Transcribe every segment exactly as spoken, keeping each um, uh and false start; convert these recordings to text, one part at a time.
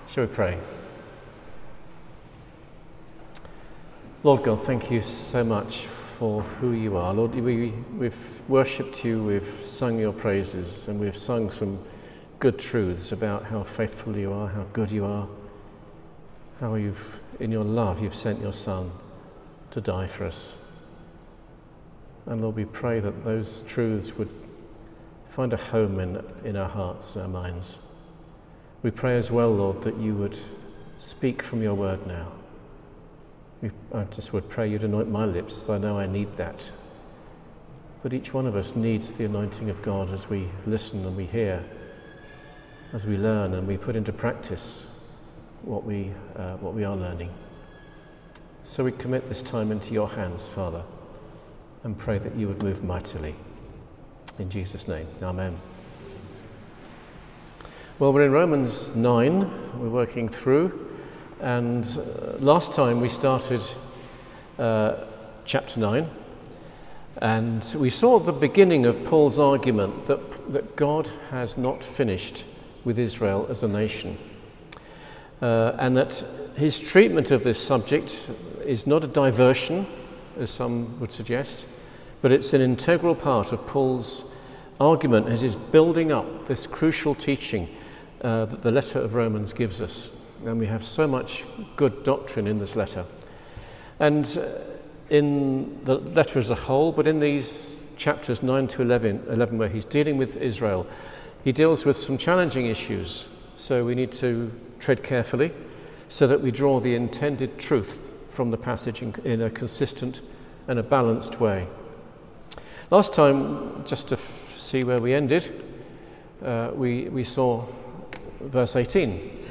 Shall we pray? Lord God, thank you so much for who you are. Lord, we, we've worshipped you, we've sung your praises, and we've sung some good truths about how faithful you are, how good you are, how you've, in your love, you've sent your Son to die for us. And Lord, we pray that those truths would find a home in, in our hearts, our minds. We pray as well, Lord, that you would speak from your word now. We, I just would pray you'd anoint my lips. I know I need that. But each one of us needs the anointing of God as we listen and we hear, as we learn and we put into practice what we, uh, what we are learning. So we commit this time into your hands, Father, and pray that you would move mightily. In Jesus' name, amen. Well, we're in Romans nine, we're working through, and uh, last time we started uh, chapter nine, and we saw the beginning of Paul's argument that, that God has not finished with Israel as a nation, uh, and that his treatment of this subject is not a diversion, as some would suggest, but it's an integral part of Paul's argument as he's building up this crucial teaching uh, that the letter of Romans gives us. And we have so much good doctrine in this letter. And uh, in the letter as a whole, but in these chapters nine to eleven, eleven, where he's dealing with Israel, he deals with some challenging issues. So we need to tread carefully so that we draw the intended truth from the passage in, in a consistent and a balanced way. Last time, just to f- see where we ended, uh, we, we saw verse eighteen,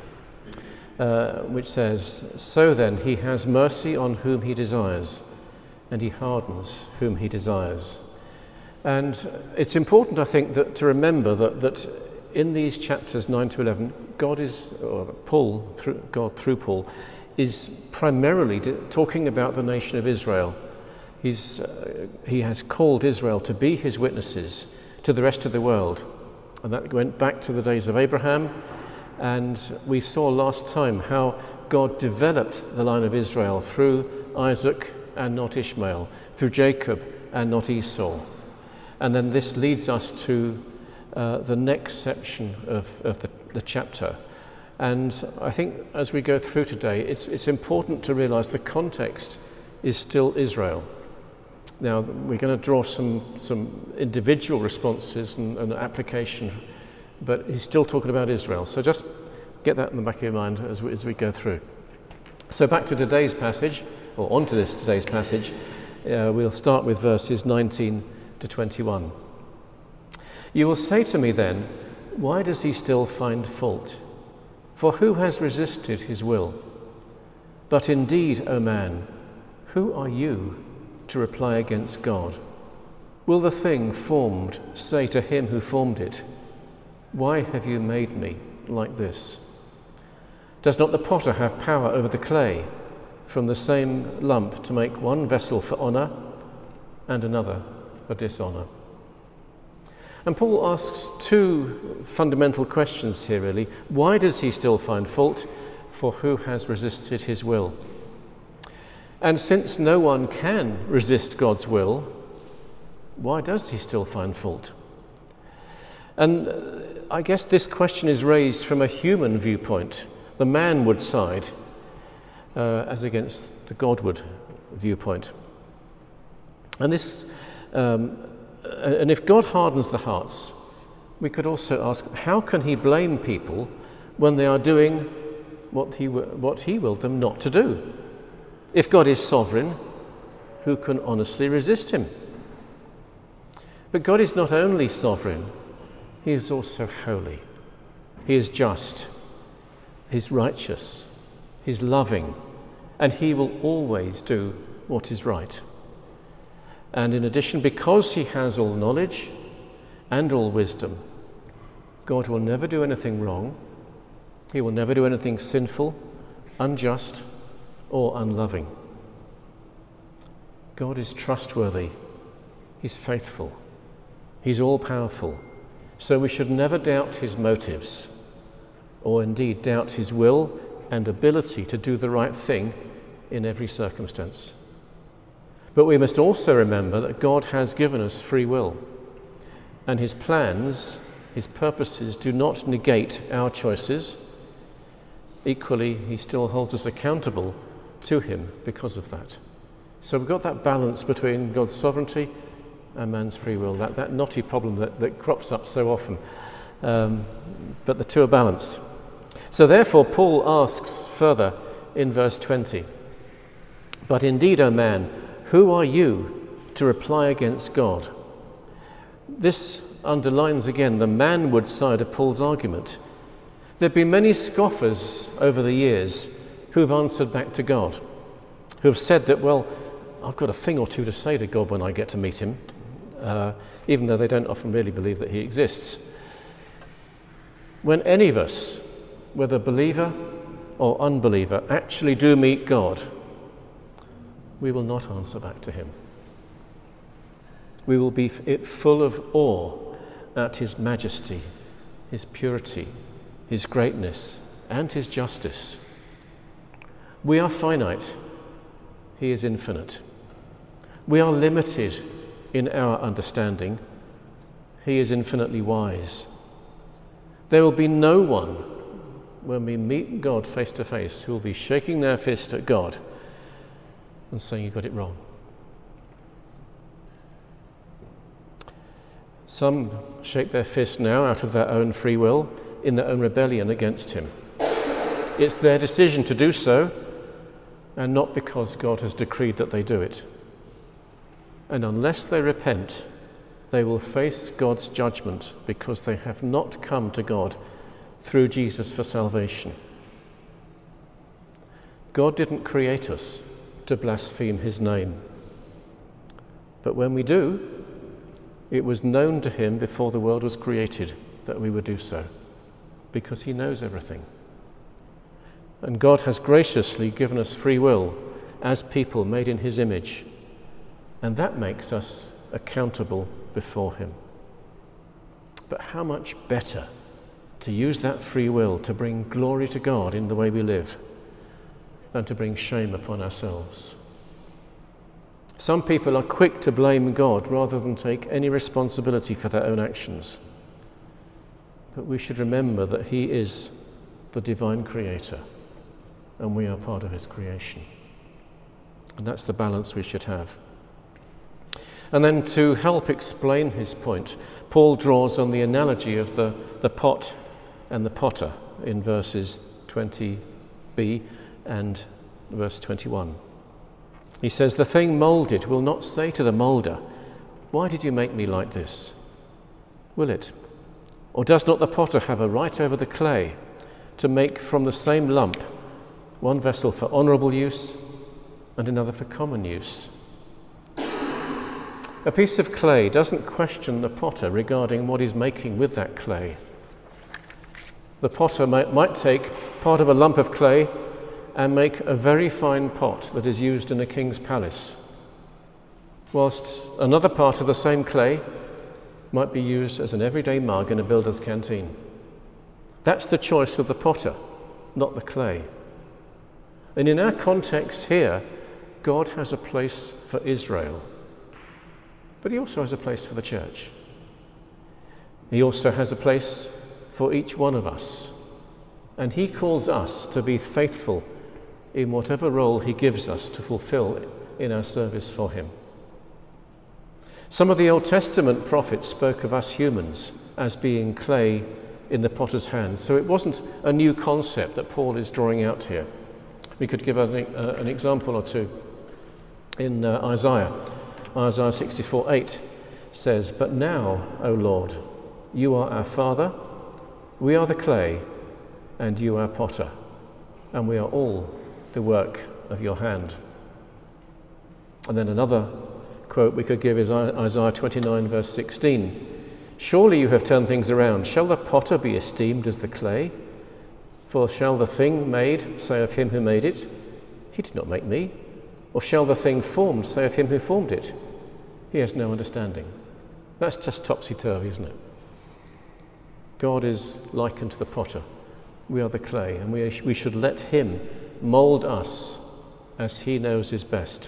uh, which says, "So then he has mercy on whom he desires, and he hardens whom he desires." And it's important, I think, that to remember that, that in these chapters nine to eleven, God is, or Paul, through, God through Paul, is primarily d- talking about the nation of Israel. He's, uh, he has called Israel to be his witnesses to the rest of the world. And that went back to the days of Abraham. And we saw last time how God developed the line of Israel through Isaac and not Ishmael, through Jacob and not Esau. And then this leads us to uh, the next section of, of the, the chapter. And I think as we go through today, it's, it's important to realize the context is still Israel. Now, we're going to draw some, some individual responses and, and application, but he's still talking about Israel. So just get that in the back of your mind as we, as we go through. So back to today's passage, or onto this today's passage, uh, we'll start with verses nineteen to twenty-one. "You will say to me then, why does he still find fault? For who has resisted his will? But indeed, O man, who are you to reply against God? Will the thing formed say to him who formed it, why have you made me like this? Does not the potter have power over the clay, from the same lump to make one vessel for honour and another for dishonour?" And Paul asks two fundamental questions here, really. Why does he still find fault? For who has resisted his will? And since no one can resist God's will, why does he still find fault? And uh, I guess this question is raised from a human viewpoint, the manward side, uh, as against the Godward viewpoint. And this, um, and if God hardens the hearts, we could also ask, how can he blame people when they are doing what he what he willed them not to do? If God is sovereign, who can honestly resist him? But God is not only sovereign, he is also holy. He is just, he's righteous, he's loving, and he will always do what is right. And in addition, because he has all knowledge and all wisdom, God will never do anything wrong. He will never do anything sinful, unjust, or unloving. God is trustworthy. He's faithful. He's all-powerful. So we should never doubt his motives. or indeed doubt his will and ability to do the right thing in every circumstance. But we must also remember that God has given us free will, and his plans, his purposes do not negate our choices. Equally, he still holds us accountable to him because of that. So we've got that balance between God's sovereignty and man's free will, that, that knotty problem that, that crops up so often. Um, but the two are balanced. So therefore, Paul asks further in verse twenty, "But indeed, O man, who are you to reply against God?" This underlines again the manward side of Paul's argument. There have been many scoffers over the years who've answered back to God, who've said that, well, I've got a thing or two to say to God when I get to meet him, uh, even though they don't often really believe that he exists. When any of us, whether believer or unbeliever, actually do meet God, we will not answer back to him. We will be full of awe at his majesty, his purity, his greatness, and his justice. We are finite. He is infinite. We are limited in our understanding. He is infinitely wise. There will be no one, when we meet God face to face, who will be shaking their fist at God and saying, "You got it wrong." Some shake their fist now out of their own free will, in their own rebellion against him. It's their decision to do so, and not because God has decreed that they do it. And unless they repent, they will face God's judgment because they have not come to God through Jesus for salvation. God didn't create us to blaspheme his name. But when we do, it was known to him before the world was created that we would do so, because he knows everything. And God has graciously given us free will as people made in his image, and that makes us accountable before him. But how much better to use that free will to bring glory to God in the way we live than to bring shame upon ourselves. Some people are quick to blame God rather than take any responsibility for their own actions. But we should remember that he is the divine creator and we are part of his creation. And that's the balance we should have. And then to help explain his point, Paul draws on the analogy of the, the pot and the potter in verses twenty b and verse twenty-one. He says, "The thing moulded will not say to the moulder, 'Why did you make me like this?' Will it? Or does not the potter have a right over the clay to make from the same lump one vessel for honourable use and another for common use?" A piece of clay doesn't question the potter regarding what he's making with that clay. The potter might, might take part of a lump of clay and make a very fine pot that is used in a king's palace, whilst another part of the same clay might be used as an everyday mug in a builder's canteen. That's the choice of the potter, not the clay. And in our context here, God has a place for Israel, but he also has a place for the church. He also has a place for each one of us, and he calls us to be faithful in whatever role he gives us to fulfill in our service for him. Some of the Old Testament prophets spoke of us humans as being clay in the potter's hand, so it wasn't a new concept that Paul is drawing out here. We could give an, uh, an example or two. In uh, Isaiah, Isaiah sixty-four eight says, "But now, O Lord, you are our Father, we are the clay, and you are potter, and we are all the work of your hand." And then another quote we could give is Isaiah twenty-nine verse sixteen. "Surely you have turned things around. Shall the potter be esteemed as the clay? For shall the thing made say of him who made it, 'He did not make me'? Or shall the thing formed say of him who formed it, 'He has no understanding'?" That's just topsy-turvy, isn't it? God is likened to the potter, We are the clay, and we, we should let him mould us as he knows is best.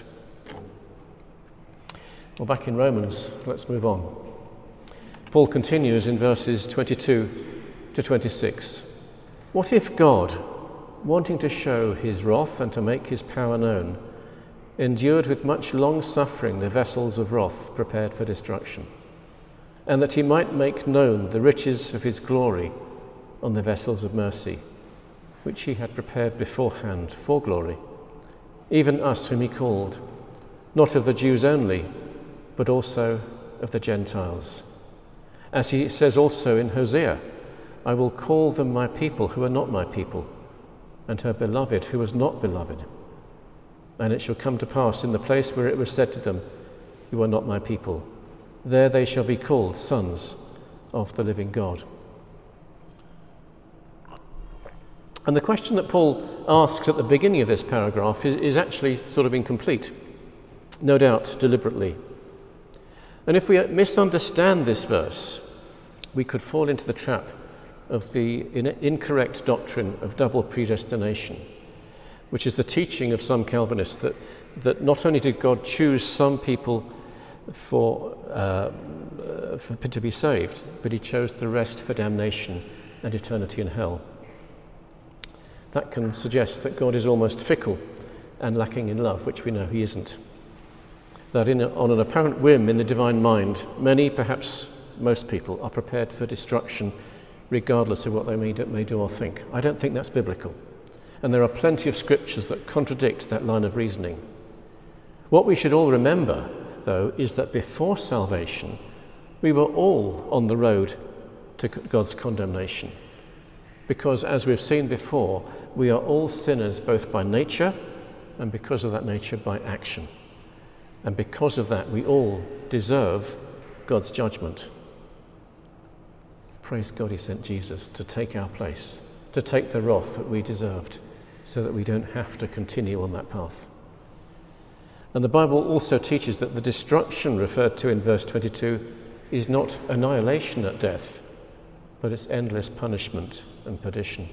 Well, back in Romans, let's move on. Paul continues in verses twenty-two to twenty-six. What if God, wanting to show his wrath and to make his power known, endured with much long suffering the vessels of wrath prepared for destruction, and that he might make known the riches of his glory on the vessels of mercy, which he had prepared beforehand for glory, even us whom he called, not of the Jews only, but also of the Gentiles. As he says also in Hosea, I will call them my people who are not my people, and her beloved who was not beloved. And it shall come to pass in the place where it was said to them, you are not my people, there they shall be called sons of the living God. And the question that Paul asks at the beginning of this paragraph is, is actually sort of incomplete, no doubt deliberately. And if we misunderstand this verse, we could fall into the trap of the in- incorrect doctrine of double predestination, which is the teaching of some Calvinists that, that not only did God choose some people for, uh, for to be saved, but he chose the rest for damnation and eternity in hell. That can suggest that God is almost fickle and lacking in love, which we know he isn't. That in a, on an apparent whim in the divine mind, many, perhaps most people, are prepared for destruction regardless of what they may do, may do or think. I don't think that's biblical. And there are plenty of scriptures that contradict that line of reasoning. What we should all remember, though, is that before salvation, we were all on the road to God's condemnation. Because, as we've seen before, we are all sinners both by nature and because of that nature by action. And because of that, we all deserve God's judgment. Praise God he sent Jesus to take our place, to take the wrath that we deserved, so that we don't have to continue on that path. And the Bible also teaches that the destruction referred to in verse twenty-two is not annihilation at death, but it's endless punishment and perdition.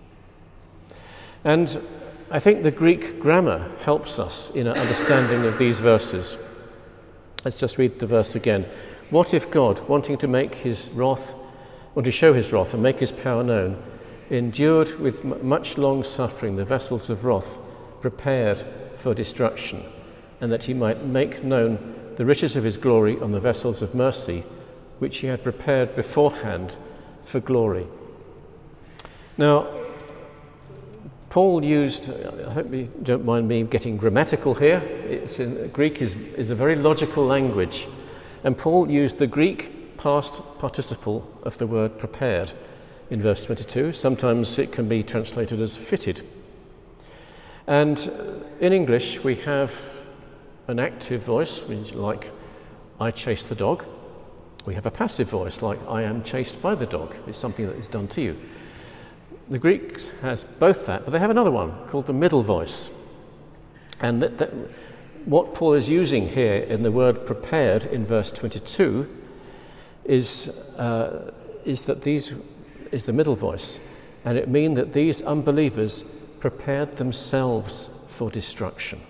And I think the Greek grammar helps us in our understanding of these verses. Let's just read the verse again. What if God, wanting to make his wrath, or to show his wrath and make his power known, endured with m- much long suffering the vessels of wrath prepared for destruction, and that he might make known the riches of his glory on the vessels of mercy, which he had prepared beforehand for glory. Now, Paul used, I hope you don't mind me getting grammatical here, it's in, Greek is, is a very logical language, and Paul used the Greek past participle of the word prepared in verse twenty-two. Sometimes it can be translated as fitted. And in English we have an active voice, like I chased the dog. We have a passive voice, like I am chased by the dog. It's something that is done to you. The Greeks has both that, but they have another one called the middle voice. And that, that, what Paul is using here in the word prepared in verse twenty-two is, uh, is that these is the middle voice, and it means that these unbelievers prepared themselves for destruction.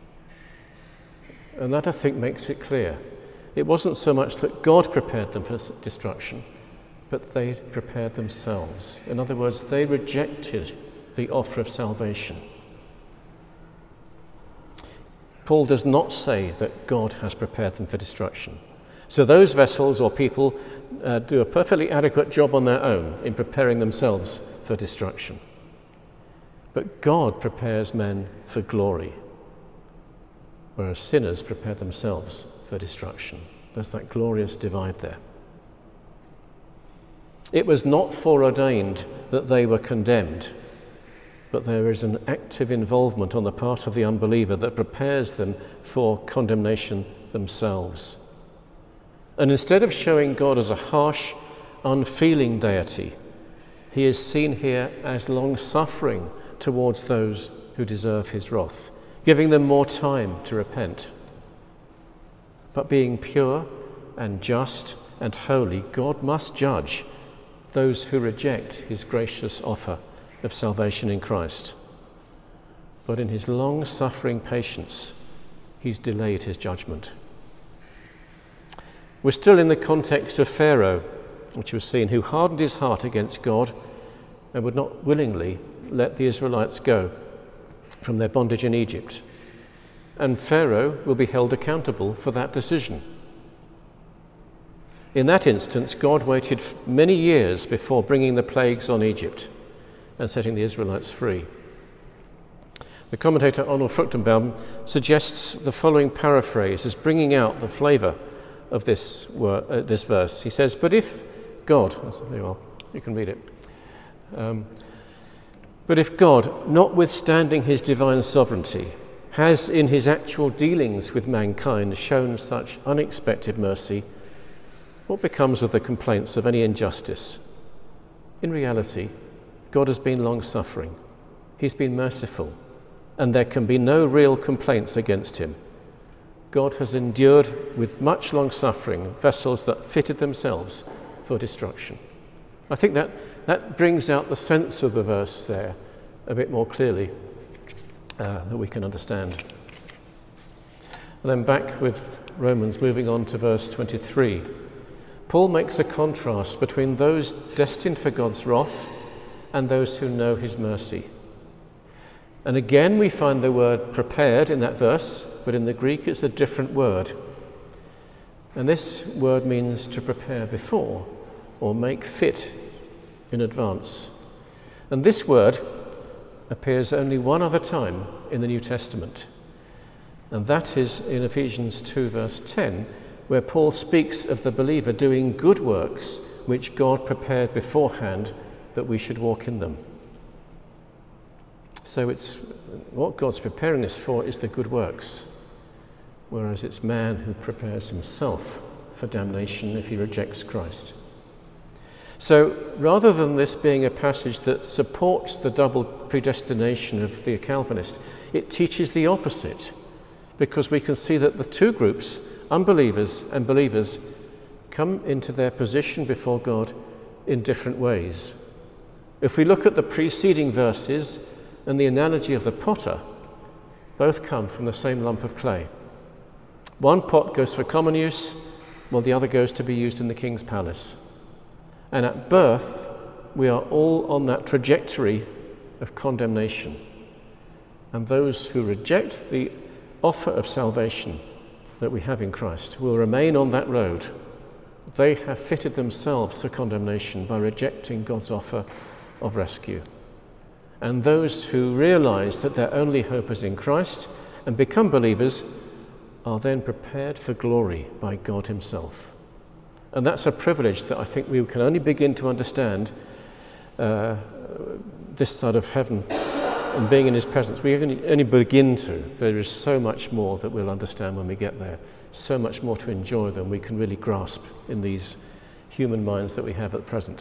And that, I think, makes it clear. It wasn't so much that God prepared them for destruction, but they prepared themselves. In other words, they rejected the offer of salvation. Paul does not say that God has prepared them for destruction. So those vessels or people uh, do a perfectly adequate job on their own in preparing themselves for destruction. But God prepares men for glory, whereas sinners prepare themselves for destruction. There's that glorious divide there. It was not foreordained that they were condemned, but there is an active involvement on the part of the unbeliever that prepares them for condemnation themselves. And instead of showing God as a harsh, unfeeling deity, he is seen here as long-suffering towards those who deserve his wrath, giving them more time to repent. But being pure and just and holy, God must judge those who reject his gracious offer of salvation in Christ. But in his long-suffering patience, he's delayed his judgment. We're still in the context of Pharaoh, which we've seen, who hardened his heart against God and would not willingly let the Israelites go from their bondage in Egypt. And Pharaoh will be held accountable for that decision. In that instance, God waited many years before bringing the plagues on Egypt and setting the Israelites free. The commentator Arnold Fruchtenbaum suggests the following paraphrase as bringing out the flavour of this, word, uh, this verse. He says, but if God, well, you can read it, um, but if God, notwithstanding his divine sovereignty, has in his actual dealings with mankind shown such unexpected mercy, what becomes of the complaints of any injustice? In reality, God has been long-suffering. He's been merciful, and there can be no real complaints against him. God has endured with much long-suffering vessels that fitted themselves for destruction. I think that, that brings out the sense of the verse there a bit more clearly uh, that we can understand. And then back with Romans, moving on to verse twenty-three. Paul makes a contrast between those destined for God's wrath and those who know his mercy. And again we find the word prepared in that verse, but in the Greek it's a different word. And this word means to prepare before or make fit in advance. And this word appears only one other time in the New Testament. And that is in Ephesians two verse ten, where Paul speaks of the believer doing good works which God prepared beforehand that we should walk in them. So it's what God's preparing us for is the good works, whereas it's man who prepares himself for damnation if he rejects Christ. So rather than this being a passage that supports the double predestination of the Calvinist, it teaches the opposite, because we can see that the two groups, unbelievers and believers, come into their position before God in different ways. If we look at the preceding verses and the analogy of the potter, both come from the same lump of clay. One pot goes for common use, while the other goes to be used in the king's palace. And at birth, we are all on that trajectory of condemnation. And those who reject the offer of salvation that we have in Christ will remain on that road. They have fitted themselves for condemnation by rejecting God's offer of rescue. And those who realize that their only hope is in Christ and become believers are then prepared for glory by God himself. And that's a privilege that I think we can only begin to understand uh, this side of heaven and being in his presence. We can only begin to. There is so much more that we'll understand when we get there, so much more to enjoy than we can really grasp in these human minds that we have at present.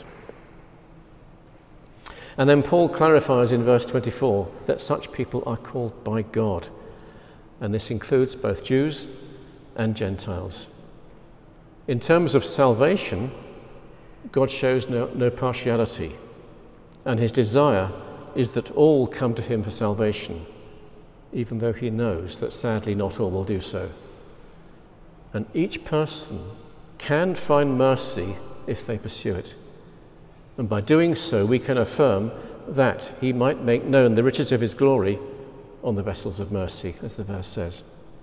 And then Paul clarifies in verse twenty-four that such people are called by God, and this includes both Jews and Gentiles. In terms of salvation, God shows no, no partiality, and his desire is that all come to him for salvation, even though he knows that sadly not all will do so. And each person can find mercy if they pursue it. And by doing so, we can affirm that he might make known the riches of his glory on the vessels of mercy, as the verse says.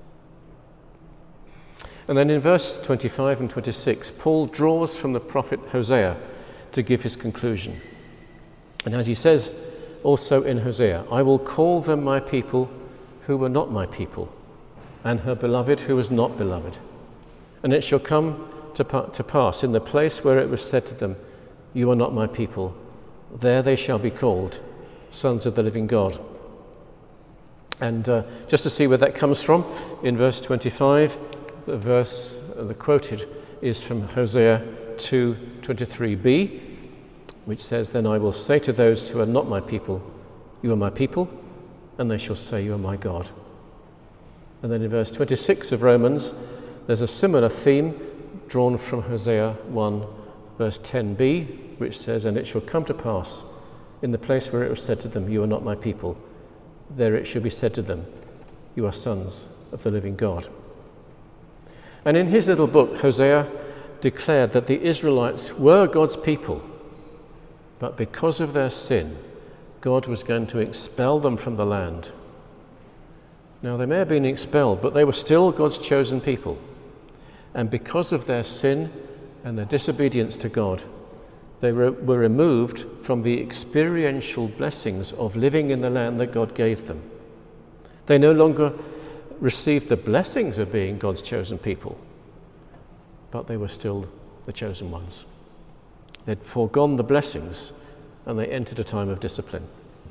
And then in verse twenty-five and twenty-six, Paul draws from the prophet Hosea to give his conclusion. And as he says also in Hosea, I will call them my people who were not my people, and her beloved who was not beloved. And it shall come to, pa- to pass in the place where it was said to them, you are not my people, there they shall be called sons of the living God. And uh, just to see where that comes from, in verse twenty-five, the verse uh, the quoted is from Hosea two twenty-three b, which says, then I will say to those who are not my people, you are my people, and they shall say, you are my God. And then in verse twenty-six of Romans, there's a similar theme drawn from Hosea one, verse ten b, which says, and it shall come to pass in the place where it was said to them, "You are not my people," there it should be said to them, "You are sons of the living God." And in his little book, Hosea declared that the Israelites were God's people, but because of their sin, God was going to expel them from the land. Now, they may have been expelled, but they were still God's chosen people. And because of their sin and their disobedience to God, they were, were removed from the experiential blessings of living in the land that God gave them. They no longer received the blessings of being God's chosen people, but they were still the chosen ones. They'd foregone the blessings and they entered a time of discipline.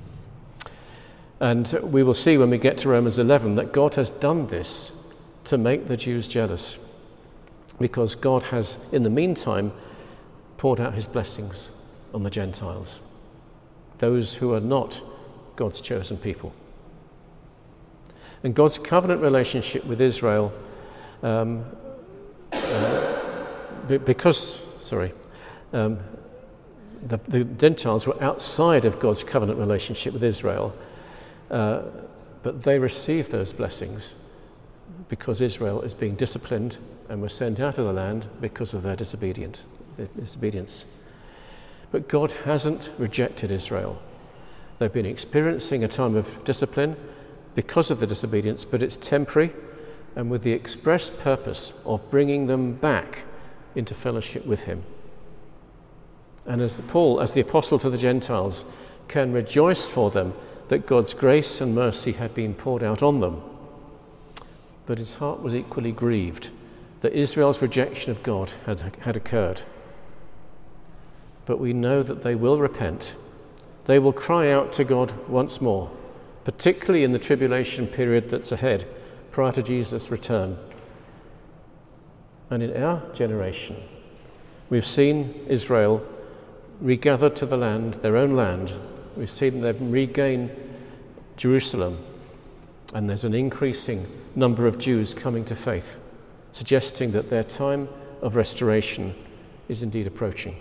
And we will see when we get to Romans eleven that God has done this to make the Jews jealous, because God has, in the meantime, poured out his blessings on the Gentiles, those who are not God's chosen people. And God's covenant relationship with Israel, um, uh, because, sorry, um, the, the Gentiles were outside of God's covenant relationship with Israel, uh, but they received those blessings because Israel is being disciplined and were sent out of the land because of their disobedient, disobedience. But God hasn't rejected Israel. They've been experiencing a time of discipline because of the disobedience, but it's temporary and with the express purpose of bringing them back into fellowship with him. And as Paul, as the apostle to the Gentiles, can rejoice for them that God's grace and mercy had been poured out on them. But his heart was equally grieved that Israel's rejection of God had, had occurred. But we know that they will repent. They will cry out to God once more, particularly in the tribulation period that's ahead, prior to Jesus' return. And in our generation, we've seen Israel regathered to the land, their own land. We've seen them regain Jerusalem, and there's an increasing number of Jews coming to faith, suggesting that their time of restoration is indeed approaching.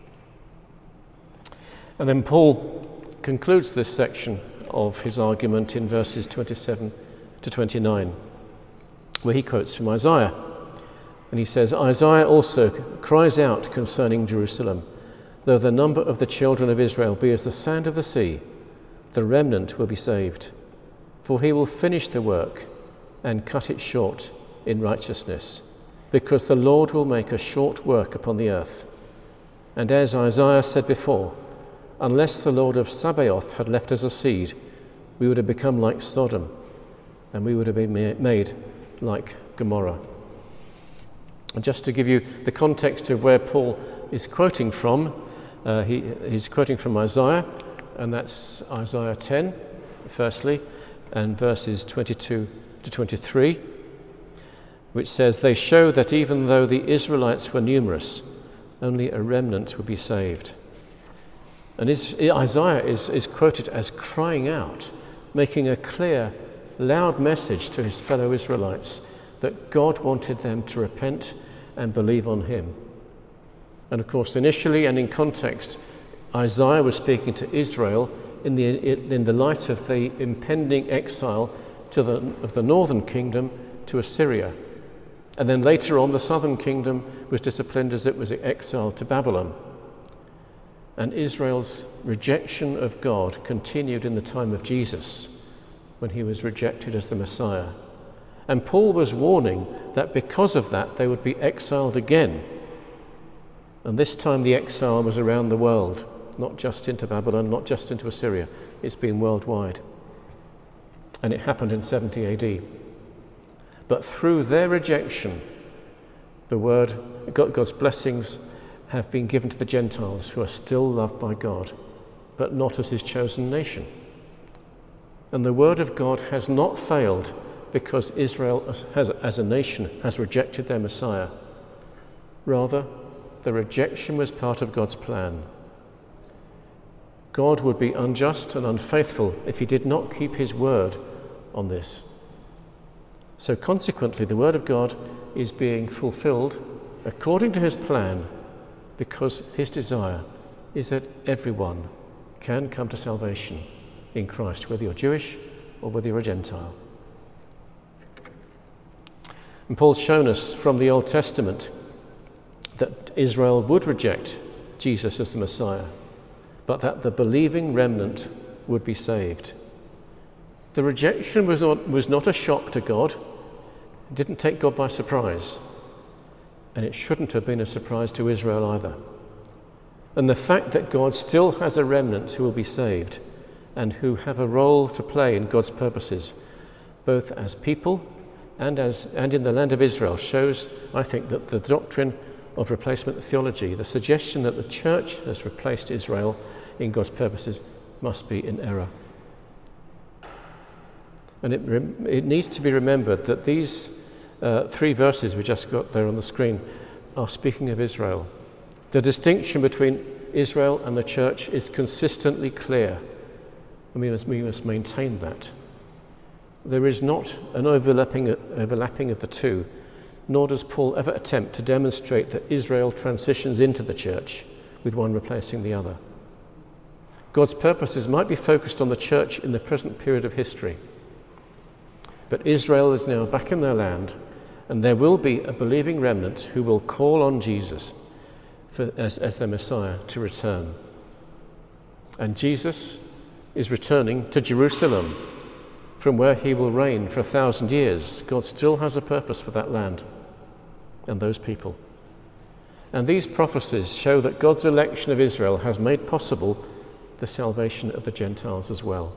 And then Paul concludes this section of his argument in verses twenty-seven to twenty-nine, where he quotes from Isaiah. And he says, "Isaiah also cries out concerning Jerusalem, though the number of the children of Israel be as the sand of the sea, the remnant will be saved. For he will finish the work and cut it short in righteousness, because the Lord will make a short work upon the earth. And as Isaiah said before, unless the Lord of Sabaoth had left us a seed, we would have become like Sodom, and we would have been made like Gomorrah." And just to give you the context of where Paul is quoting from, uh, he, he's quoting from Isaiah, and that's Isaiah ten, firstly, and verses twenty-two to twenty-three, which says, "They show that even though the Israelites were numerous, only a remnant would be saved." And Isaiah is, is quoted as crying out, making a clear, loud message to his fellow Israelites that God wanted them to repent and believe on him. And of course, initially and in context, Isaiah was speaking to Israel in the, in the light of the impending exile to the, of the northern kingdom to Assyria. And then later on, the southern kingdom was disciplined as it was exiled to Babylon. And Israel's rejection of God continued in the time of Jesus, when he was rejected as the Messiah. And Paul was warning that because of that, they would be exiled again. And this time the exile was around the world, not just into Babylon, not just into Assyria. It's been worldwide. And it happened in seventy A D. But through their rejection, the word, God's blessings have been given to the Gentiles, who are still loved by God, but not as his chosen nation. And the word of God has not failed because Israel has, as a nation has rejected their Messiah. Rather, the rejection was part of God's plan. God would be unjust and unfaithful if he did not keep his word on this. So consequently, the word of God is being fulfilled according to his plan, because his desire is that everyone can come to salvation in Christ, whether you're Jewish or whether you're a Gentile. And Paul's shown us from the Old Testament that Israel would reject Jesus as the Messiah, but that the believing remnant would be saved. The rejection was not, was not a shock to God. It didn't take God by surprise. And it shouldn't have been a surprise to Israel either. And the fact that God still has a remnant who will be saved and who have a role to play in God's purposes, both as people and as and in the land of Israel, shows, I think, that the doctrine of replacement theology, the suggestion that the church has replaced Israel in God's purposes, must be in error. And it, it needs to be remembered that these uh, three verses we just got there on the screen are speaking of Israel. The distinction between Israel and the church is consistently clear, and we must, we must maintain that. There is not an overlapping, overlapping of the two, nor does Paul ever attempt to demonstrate that Israel transitions into the church with one replacing the other. God's purposes might be focused on the church in the present period of history, but Israel is now back in their land, and there will be a believing remnant who will call on Jesus for, as, as their Messiah to return. And Jesus is returning to Jerusalem, from where he will reign for a thousand years. God still has a purpose for that land and those people. And these prophecies show that God's election of Israel has made possible the salvation of the Gentiles as well.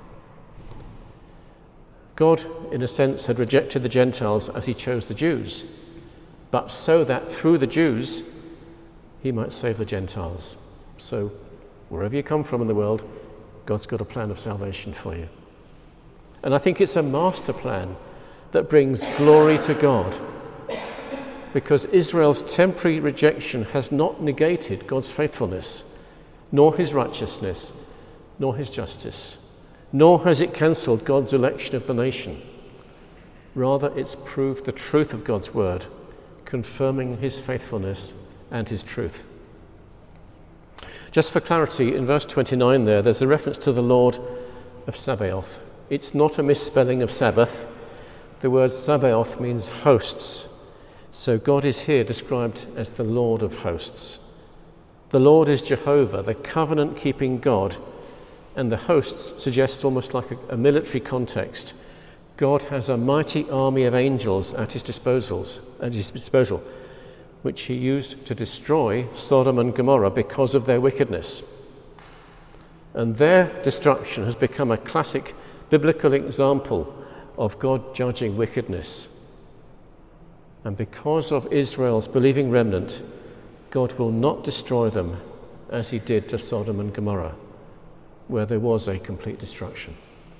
God, in a sense, had rejected the Gentiles as he chose the Jews, but so that through the Jews he might save the Gentiles. So wherever you come from in the world, God's got a plan of salvation for you. And I think it's a master plan that brings glory to God, because Israel's temporary rejection has not negated God's faithfulness, nor his righteousness, nor his justice, nor has it cancelled God's election of the nation. Rather, it's proved the truth of God's word, confirming his faithfulness and his truth. Just for clarity, in verse twenty-nine there, there's a reference to the Lord of Sabaoth. It's not a misspelling of Sabbath. The word Sabaoth means hosts. So God is here described as the Lord of hosts. The Lord is Jehovah, the covenant-keeping God, and the hosts suggests almost like a, a military context. God has a mighty army of angels at his disposals, at his disposal, which he used to destroy Sodom and Gomorrah because of their wickedness. And their destruction has become a classic biblical example of God judging wickedness. And because of Israel's believing remnant, God will not destroy them as he did to Sodom and Gomorrah, where there was a complete destruction.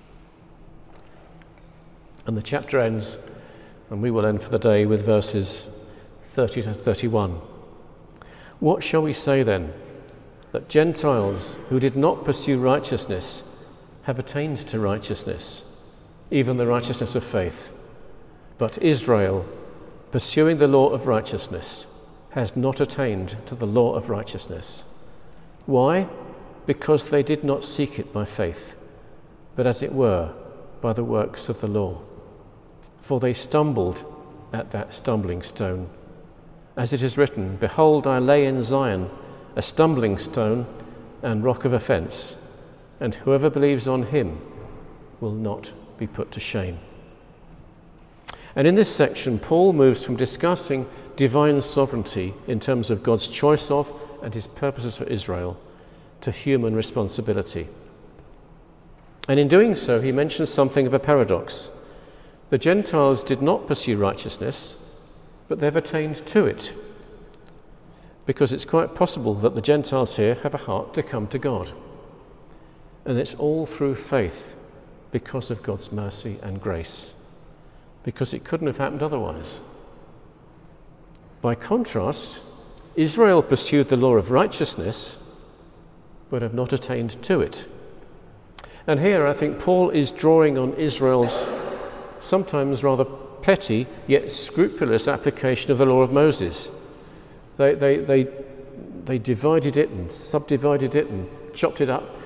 And the chapter ends, and we will end for the day with verses thirty to thirty-one. What shall we say then? That Gentiles who did not pursue righteousness have attained to righteousness, even the righteousness of faith. But Israel, pursuing the law of righteousness, has not attained to the law of righteousness. Why? Because they did not seek it by faith, but as it were, by the works of the law. For they stumbled at that stumbling stone. As it is written, "Behold, I lay in Zion a stumbling stone and rock of offense, and whoever believes on him will not be put to shame." And in this section, Paul moves from discussing divine sovereignty in terms of God's choice of and his purposes for Israel to human responsibility. And in doing so, he mentions something of a paradox. The Gentiles did not pursue righteousness, but they've attained to it, because it's quite possible that the Gentiles here have a heart to come to God. And it's all through faith, because of God's mercy and grace, because it couldn't have happened otherwise. By contrast, Israel pursued the law of righteousness, but have not attained to it. And here I think Paul is drawing on Israel's sometimes rather petty yet scrupulous application of the law of Moses. They, they, they, they divided it and subdivided it and chopped it up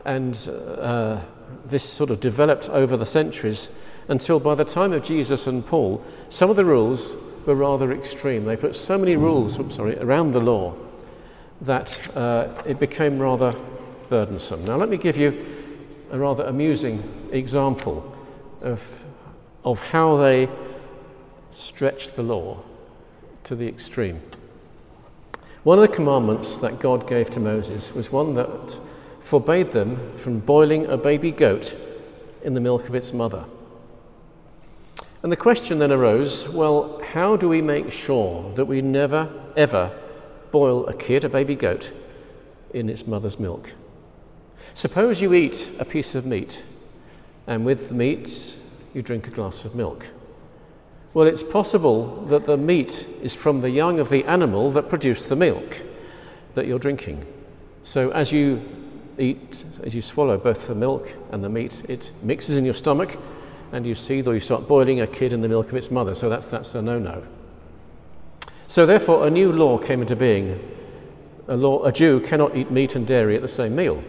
and uh, this sort of developed over the centuries until by the time of Jesus and Paul, some of the rules were rather extreme. They put so many rules oops, sorry, around the law that uh, it became rather burdensome. Now let me give you a rather amusing example of, of how they stretched the law to the extreme. One of the commandments that God gave to Moses was one that forbade them from boiling a baby goat in the milk of its mother. And the question then arose, well, how do we make sure that we never, ever boil a kid, a baby goat, in its mother's milk? Suppose you eat a piece of meat, and with the meat you drink a glass of milk. Well, it's possible that the meat is from the young of the animal that produced the milk that you're drinking. So as you eat, as you swallow both the milk and the meat, it mixes in your stomach, and you seethe or you start boiling a kid in the milk of its mother. So that's that's a no-no. So therefore, a new law came into being. A law: a Jew cannot eat meat and dairy at the same meal.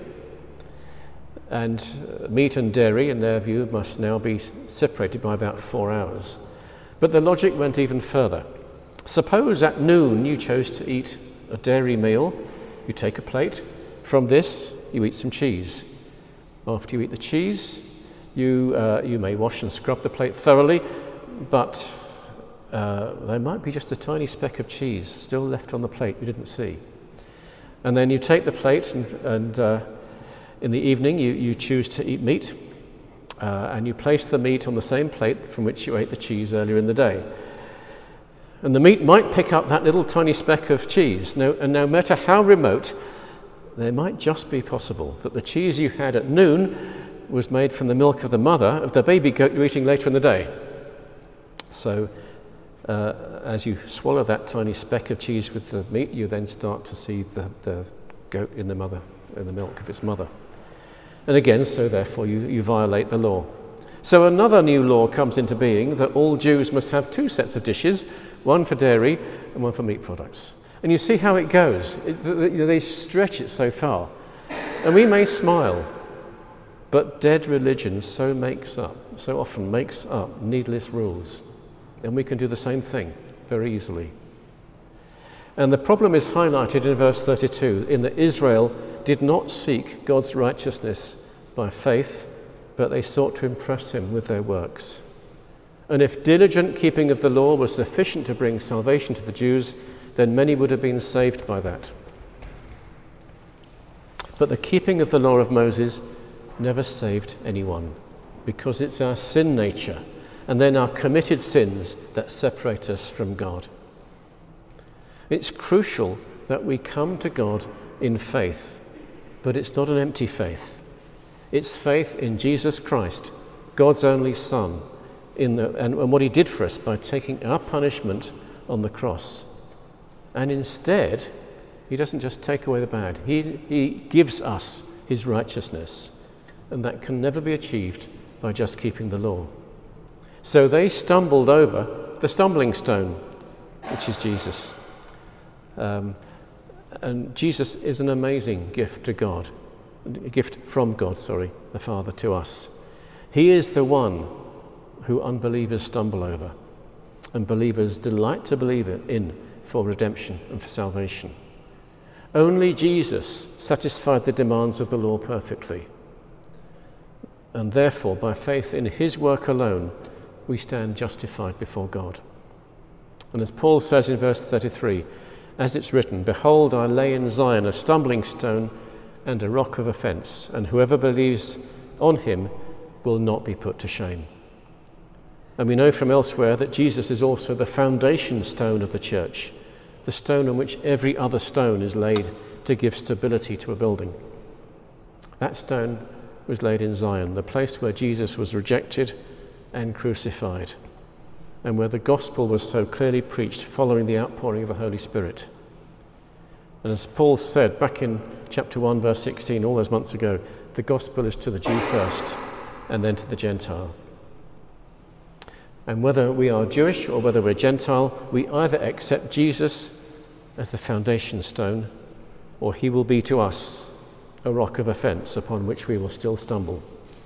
And uh, meat and dairy, in their view, must now be separated by about four hours. But the logic went even further. Suppose at noon you chose to eat a dairy meal. You take a plate. From this, you eat some cheese. After you eat the cheese, you uh, you may wash and scrub the plate thoroughly, but uh, there might be just a tiny speck of cheese still left on the plate you didn't see. And then you take the plate, and, and uh, in the evening you, you choose to eat meat. Uh, and you place the meat on the same plate from which you ate the cheese earlier in the day. And the meat might pick up that little tiny speck of cheese. No, and no matter how remote, there might just be possible that the cheese you had at noon was made from the milk of the mother of the baby goat you're eating later in the day. So uh, as you swallow that tiny speck of cheese with the meat, you then start to see the, the goat in the mother, in the milk of its mother. And again, so therefore you, you violate the law. So another new law comes into being that all Jews must have two sets of dishes, one for dairy and one for meat products. And you see how it goes. It, they stretch it so far. And we may smile, but dead religion so makes up, so often makes up needless rules. And we can do the same thing very easily. And the problem is highlighted in verse thirty-two, in that Israel did not seek God's righteousness by faith, but they sought to impress him with their works. And if diligent keeping of the law was sufficient to bring salvation to the Jews, then many would have been saved by that. But the keeping of the law of Moses never saved anyone, because it's our sin nature and then our committed sins that separate us from God. It's crucial that we come to God in faith. But it's not an empty faith. It's faith in Jesus Christ, God's only Son, in the, and, and what he did for us by taking our punishment on the cross. And instead, he doesn't just take away the bad. He, he gives us his righteousness. And that can never be achieved by just keeping the law. So they stumbled over the stumbling stone, which is Jesus. Um, And Jesus is an amazing gift to God, a gift from God, sorry, the Father to us. He is the one who unbelievers stumble over and believers delight to believe in for redemption and for salvation. Only Jesus satisfied the demands of the law perfectly. And therefore, by faith in his work alone, we stand justified before God. And as Paul says in verse thirty-three, as it's written, "Behold, I lay in Zion a stumbling stone and a rock of offense, and whoever believes on him will not be put to shame." And we know from elsewhere that Jesus is also the foundation stone of the church, the stone on which every other stone is laid to give stability to a building. That stone was laid in Zion, the place where Jesus was rejected and crucified, and where the gospel was so clearly preached following the outpouring of the Holy Spirit. And as Paul said back in chapter one, verse sixteen, all those months ago, the gospel is to the Jew first and then to the Gentile. And whether we are Jewish or whether we're Gentile, we either accept Jesus as the foundation stone, or he will be to us a rock of offence upon which we will still stumble.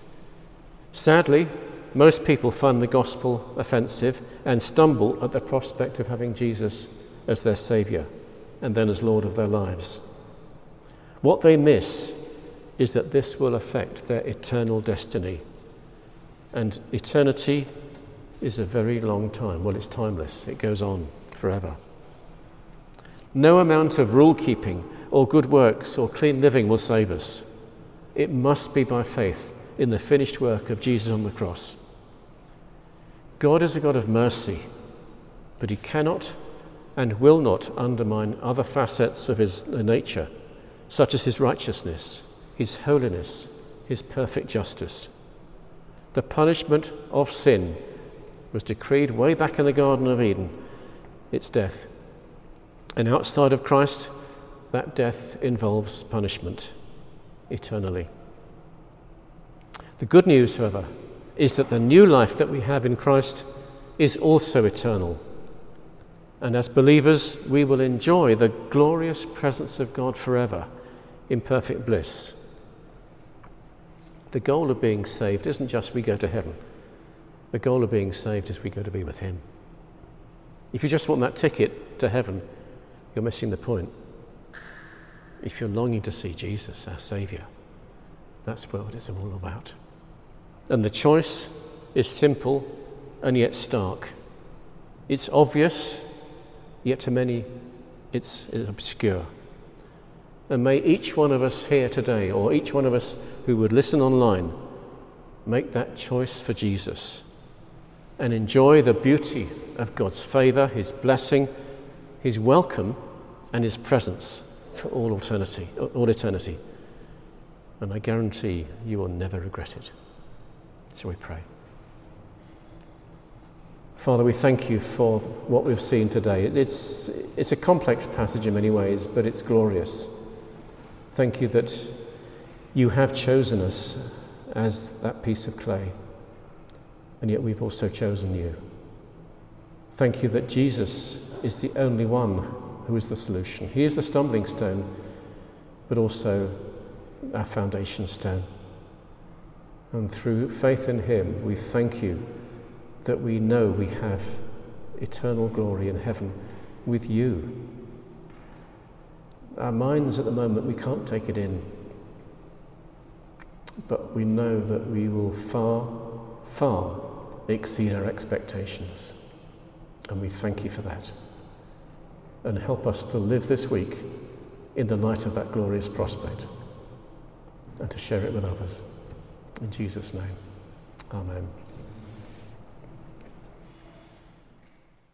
Sadly, most people find the gospel offensive and stumble at the prospect of having Jesus as their Saviour and then as Lord of their lives. What they miss is that this will affect their eternal destiny. And eternity is a very long time. Well, it's timeless. It goes on forever. No amount of rule-keeping or good works or clean living will save us. It must be by faith in the finished work of Jesus on the cross. God is a God of mercy, but he cannot and will not undermine other facets of his nature, such as his righteousness, his holiness, his perfect justice. The punishment of sin was decreed way back in the Garden of Eden. It's death. And outside of Christ, that death involves punishment eternally. The good news, however, is that the new life that we have in Christ is also eternal. And as believers, we will enjoy the glorious presence of God forever in perfect bliss. The goal of being saved isn't just we go to heaven. The goal of being saved is we go to be with him. If you just want that ticket to heaven, you're missing the point. If you're longing to see Jesus, our Saviour, that's what it's all about. And the choice is simple and yet stark. It's obvious, yet to many it's obscure. And may each one of us here today, or each one of us who would listen online, make that choice for Jesus and enjoy the beauty of God's favour, his blessing, his welcome, and his presence for all eternity, all eternity. And I guarantee you will never regret it. Shall we pray? Father, we thank you for what we've seen today. It's, it's a complex passage in many ways, but it's glorious. Thank you that you have chosen us as that piece of clay, and yet we've also chosen you. Thank you that Jesus is the only one who is the solution. He is the stumbling stone, but also our foundation stone. And through faith in him, we thank you that we know we have eternal glory in heaven with you. Our minds at the moment, we can't take it in. But we know that we will far, far exceed our expectations. And we thank you for that. And help us to live this week in the light of that glorious prospect and to share it with others. In Jesus' name, amen.